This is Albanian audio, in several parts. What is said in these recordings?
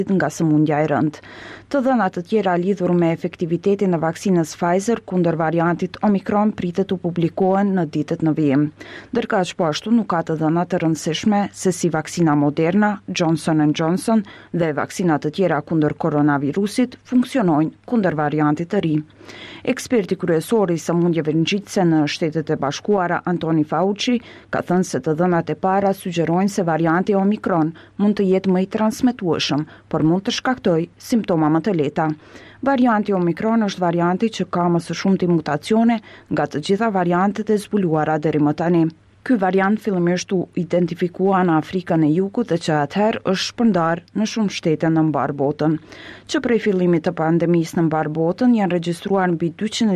nga sëmundja e rëndë. Të dhënat të tjera lidhur me efektivitetin e vaksinës Pfizer kundër variantit Omicron pritet të publikohen në ditët në vijim. Ndërkaq po ashtu nuk ka të dhëna të rëndësishme se si vaksina Moderna, Johnson & Johnson dhe vaksina të tjera kundër koronavirusit funksionojnë kundër variantit të ri. Eksperti kryesor i sëmundjeve ngjitëse në Shtetet e Bashkuara, Anthony Fauci, ka thënë se të dhënat e para sugjerojnë se varianti Omicron mund të jetë më i transmetueshëm, por mund të shkaktojë simptoma më të lehta. Varianti Omicron është varianti që ka më së shumti mutacione nga të gjitha variantet e zbuluara deri më tani. Ky variant fillimisht u identifikua në Afrikën e Jugut dhe që atëherë është shpërndar në shumë shtete në mbar botën. Që prej fillimit të pandemisë në mbar botën janë regjistruar mbi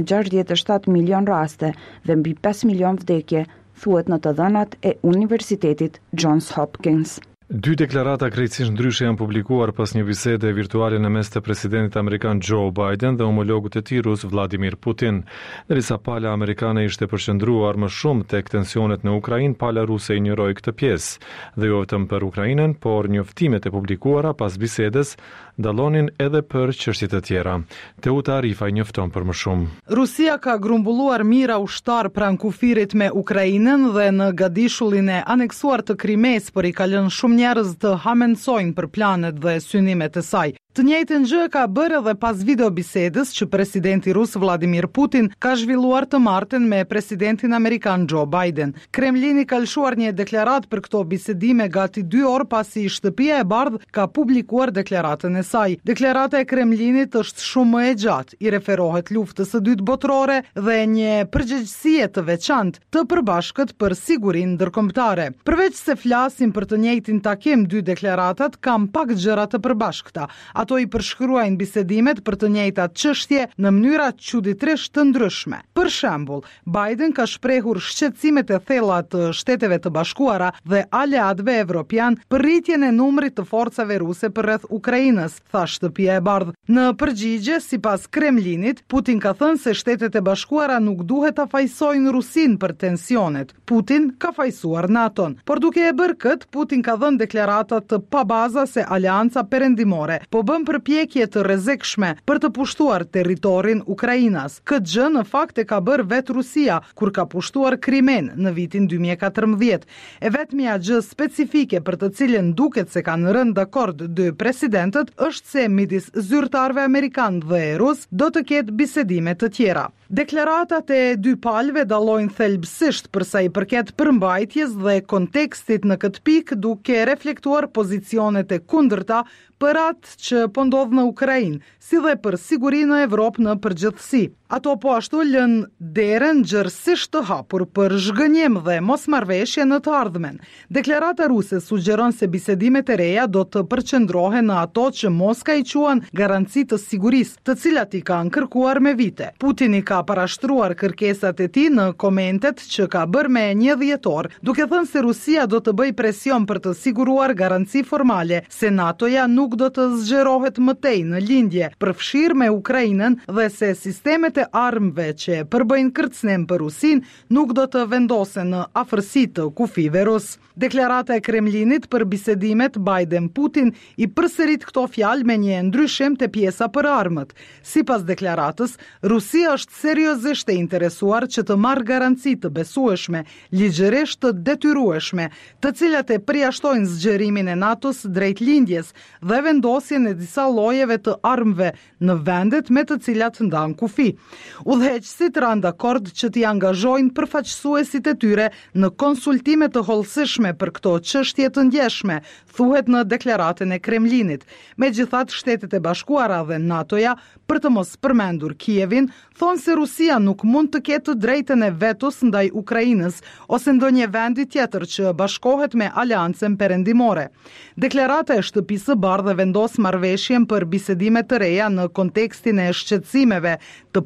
267 milion raste dhe mbi 5 milion vdekje, thuhet në të dhënat e Universitetit Johns Hopkins. 2 deklarata krejtësisht ndryshe janë publikuar pas një bisede virtuale në mes të presidentit amerikan Joe Biden dhe homologut e tij rus Vladimir Putin. Derisa pala amerikane ishte përqendruar më shumë tek tensionet në Ukrainë, pala ruse injoroi këtë pjesë. Dhe jo vetëm për Ukrainën, por njoftimet e publikuara pas bisedës dallonin edhe për çështje të tjera. Teuta Arifa njofton për më shumë. Rusia ka grumbulluar mira ushtar pranë kufirit me Ukrainën dhe në gadishullin e aneksuar të Krimes, por i ka lënë shumë njerëz të hamensojnë për planet dhe synimet e saj. Të njëjtën gjë ka bërë edhe pas videobisedës që presidenti rus Vladimir Putin ka zhvilluar të martën me presidentin amerikan Joe Biden. Kremlini ka lëshuar një deklarat për këto bisedime gati 2 orë pasi Shtëpia e Bardhë ka publikuar deklaratën e saj. Deklarata e Kremlinit është shumë më e gjatë, i referohet luftës së dytë botërore dhe një përgjegjësie të veçantë të përbashkët për sigurinë ndërkombëtare. Përveç se flasin për të njëjtin takim, 2 deklaratat kanë pak gjëra të përbashkëta. Ato i përshkruajnë bisedimet për të njëjtat çështje në mënyra çuditërisht të ndryshme. Për shembull, Biden ka shprehur shqetësimet e thella të Shteteve të Bashkuara dhe aleatëve evropian për rritjen e numrit të forcave ruse përreth Ukrainës, tha Shtëpia e Bardhë. Në përgjigje, sipas Kremlinit, Putin ka thënë se Shtetet e Bashkuara nuk duhet ta fajsojnë Rusinë për tensionet. Putin ka fajsuar NATO-n, por duke e bërë këtë, Putin ka dhënë deklarata të pabaza se Aleanca Perëndimore po bën përpjekje të rrezikshme për të pushtuar territorin Ukrainas. Këtë gjë në fakt e ka bërë vetë Rusia kur ka pushtuar Krimen në vitin 2014. E vetmja gjë specifike për të cilën duket se kanë rënë dakord 2 presidentët është se midis zyrtarëve amerikan dhe rus do të ketë bisedime të tjera. Deklaratat e 2 palëve dallojnë thelbësisht përsa i përket përmbajtjes dhe kontekstit në këtë pikë, duke reflektuar pozicionet e kundërta për atë që po ndodh në Ukrainë, si dhe për sigurinë në Evropë në përgjithësi. Ato po ashtu lën derën gjërësisht të hapur për zhgënjim dhe mosmarrveshje në të ardhmen. Deklarata ruse sugjeron se bisedimet e reja do të përqendrohen në ato që Moska i quan garanci të sigurisë, të cilat i kanë kërkuar me vite. Putin i ka parashtruar kërkesat e tij në komentet që ka bërë me 1 dhjetor, duke thënë se Rusia do të bëjë presion për të siguruar garanci formale se NATO-ja nuk do të zgjerohet më tej në lindje përfshirë me Ukrainën dhe se sistemet e armëve që përbëjnë kërcënim për Rusinë nuk do të vendosen në afërsi të kufive rus. Deklarata e Kremlinit për bisedimet Biden-Putin i përsërit këto fjalë me një ndryshim te pjesa për armët. Sipas deklaratës, Rusia është seriozisht e interesuar që të marrë garanci të besueshme, ligjërisht të detyrueshme, të cilat e përjashtojnë zgjerimin e NATO-s drejt lindjes dhe vendosjen e disa llojeve të armëve në vendet me të cilat ndan kufi. Udhëheqësit ranë dakord që t'i angazhojnë përfaqësuesit e tyre në konsultime të hollësishme për këto çështje të ndjeshme, thuhet në deklaratën e Kremlinit. Megjithatë, Shtetet e Bashkuara dhe NATO-ja, për të mos përmendur Kievin, thonë se Rusia nuk mund të ketë drejtën e vetos ndaj Ukrainës ose ndonjë vendi tjetër që bashkohet me Aleancën Perëndimore. Deklarata e Shtëpisë së Bardhë vendos marrëveshjen për bisedime të reja në kontekstin e shqetësimeve të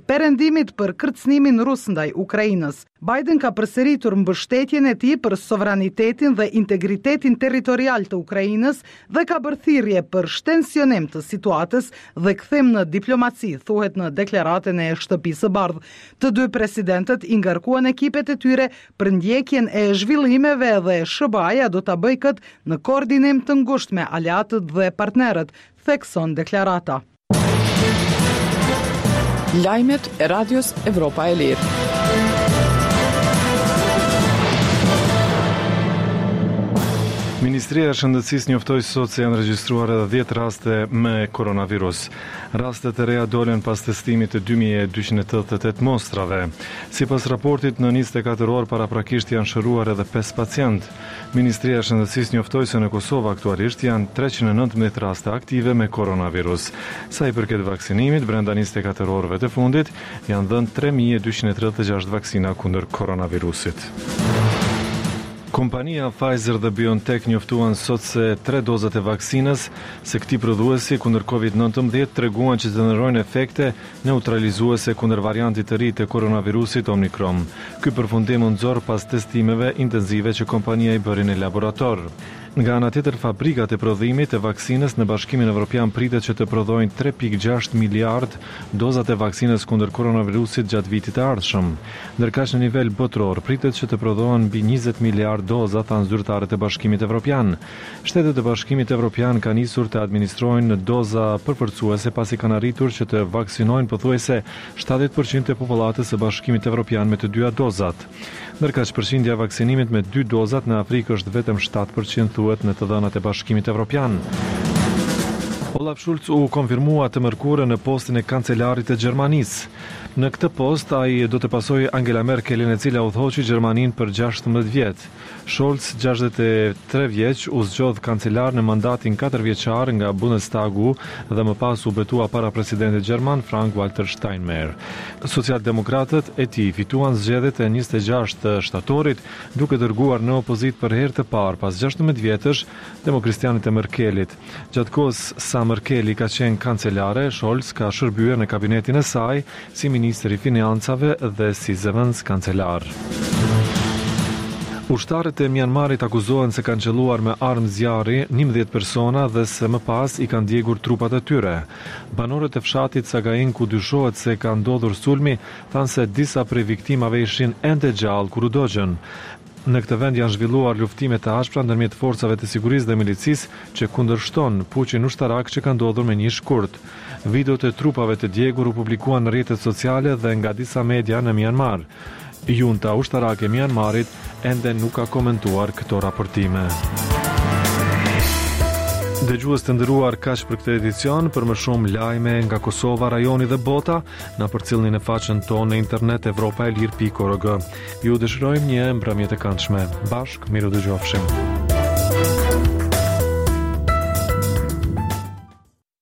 perëndimit për kërcënimin rus ndaj Ukrainës. Biden ka përsëritur mbështetjen e tij për sovranitetin dhe integritetin territorial të Ukrainës dhe ka bërë thirrje për shtensionim të situatës dhe kthim në diplomaci, thuhet në deklaratën e Shtëpisë së Bardhë. Të dy presidentët i ngarkuan ekipet e tyre për ndjekjen e zhvillimeve dhe SBA-ja do ta bëjë këtë në koordinim të ngushtë me aleatët dhe partnerët, thekson deklarata. Lajmet e Radios Evropa e Lirë. Ministria e Shëndetësisë njoftoi sot se janë regjistruar edhe 10 raste me koronavirus. Rastet e reja dolën pas testimit të 2288 mostrave. Sipas raportit, në 24 orë paraprakisht janë shëruar edhe 5 pacient. Ministria e Shëndetësisë njoftoi se në Kosovë aktualisht janë 319 raste aktive me koronavirus. Sa i përket vaksinimit, brenda 24 orëve të fundit janë dhënë 3236 vaksina kundër koronavirusit. Kompania Pfizer dhe BioNTech njoftuan sot se 3 dozat e vaksinës se këtij prodhuesi kundër COVID-19 treguan që generojnë efekte neutralizuese kundër variantit të ri të koronavirusit Omicron. Ky përfundim u nxorr pas testimeve intensive që kompania i bëri në laborator. Nga ana tjetër, fabrikat e prodhimit e vaksinës në Bashkimin Evropian pritet që të prodhojnë 3.6 miliard dozat e vaksinës kundër koronavirusit gjatë vitit të ardhshëm. Ndërkaq në nivel botror pritet që të prodhohen mbi 20 miliard doza, thanë zyrtarët e Bashkimit Evropian. Shtetet e Bashkimit Evropian kanë nisur të administrojnë doza përforcuese pasi kanë arritur që të vaksinojnë pothuajse 70% e popullatës së Bashkimit Evropian me të dyja dozat. Ndërkaq përqindja e vaksinimit me 2 dozat në Afrikë është vetëm 7%, thuhet në të dhënat e Bashkimit Evropian. Olaf Scholz u konfirmua të mërkurë në postin e kancelarit të Gjermanisë. Në këtë post, ai do të pasojë Angela Merkelin, e cila udhëhoqi Gjermaninë për 16 vjet. Scholz, 63 vjeç, u zgjodh kancelar në mandatin 4 vjeçar nga Bundestagu dhe më pas u betua para presidentit gjerman Frank-Walter Steinmeier. Socialdemokratët e tij fituan zgjedhjet e 26 shtatorit, duke dërguar në opozit për herë të parë pas 16 vjetësh demokristianit e Merkelit. Gjatë kohës sa Merkeli ka qenë kancelare, Scholz ka shërbyer në kabinetin e saj si ministri i financave dhe si zëvendës kancelar. Ushtarët e Myanmarit akuzohen se kanë qelluar me armë zjarri 11 persona dhe se më pas i kanë djegur trupat e tyre. Banorët e fshatit Sagaing, ku dyshohet se ka ndodhur sulmi, thanë se disa prej viktimave ishin ende gjallë kur u dogjën. Në këtë vend janë zhvilluar luftime të ashpra ndërmjet forcave të sigurisë dhe milicisë që kundërshton puçin ushtarak që ka ndodhur me një shkurt. Videot e trupave të djegur u publikuan në rrjetet sociale dhe nga disa media në Myanmar. Junta ushtarake e Myanmarit ende nuk ka komentuar këto raportime. Dëgjues të nderuar, kaq për këtë edicion. Për më shumë lajme nga Kosova, rajoni dhe bota, na përcjellni në faqen tonë në internet evropaelir.org. Ju dëshirojmë një mbrëmje të këndshme. Bashk, miru dëgjofshim.